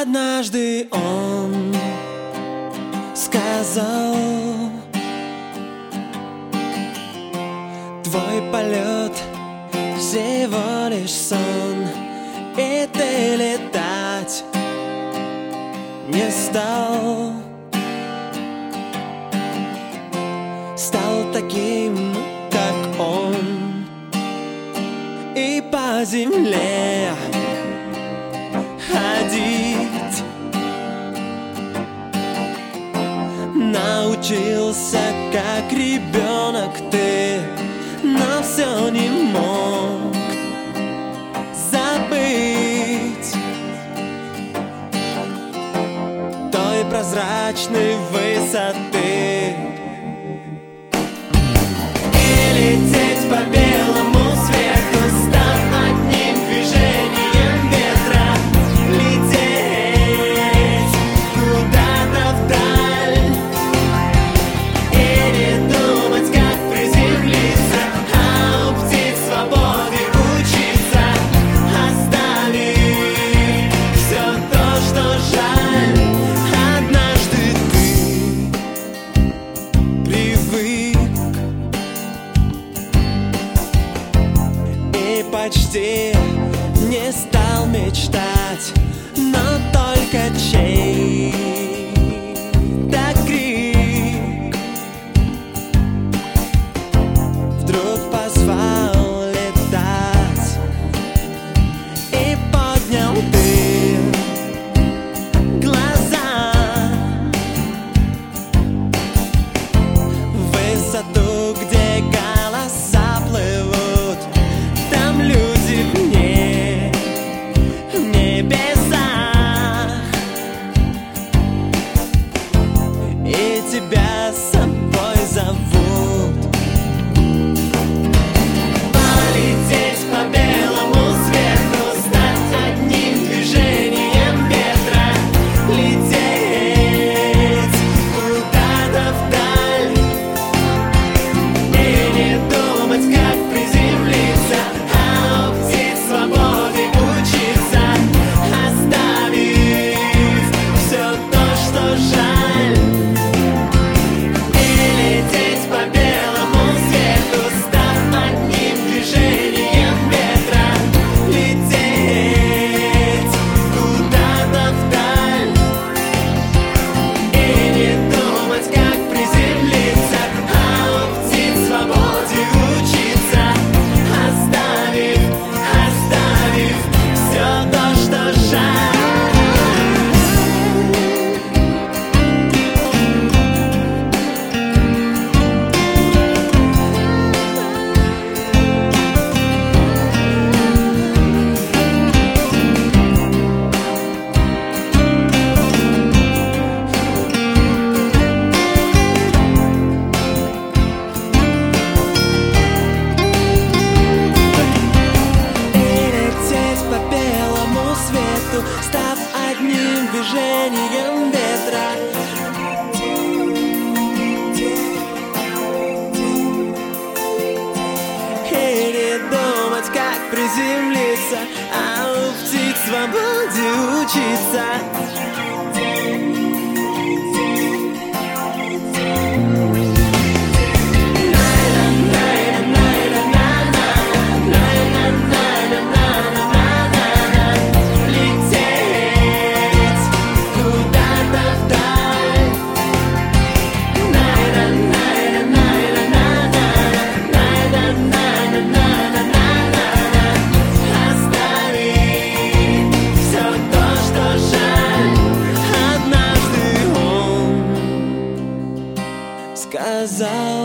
Однажды он сказал: твой полет всего лишь сон, и ты летать не стал. Стал таким, как он, и по земле ходить. Научился, как ребенок ты, но все не мог забыть той прозрачной высоты. И лететь по белому свету, став одним движением ветра. Лететь куда-то вдаль и не думать, как приземлиться, а у птиц свободы учиться, оставив все то, что жаль. Однажды ты привык и почти не стал мечтать, но только чей-то крик вдруг позвал летать, и поднял ты глаза в высоту, где голоса плывут. Там люди в небесах, и тебя с собой зовут. Полететь по белому свету, стать одним движением ветра. Лететь куда-то вдаль и не думать, как приземлиться, а у птиц свободы учиться, оставив все то, что жаль. И лететь по белому свету, став одним движением ветра. Лететь куда-то вдаль и не думать, как приземлиться, а у птиц свободе учиться, оставив все то, что жаль. И лететь по белому свету, став одним движением ветра. И не думать, как приземлиться, а у птиц свободе учиться. Лететь куда-то вдаль, оставить все то, что жаль. Однажды он сказал: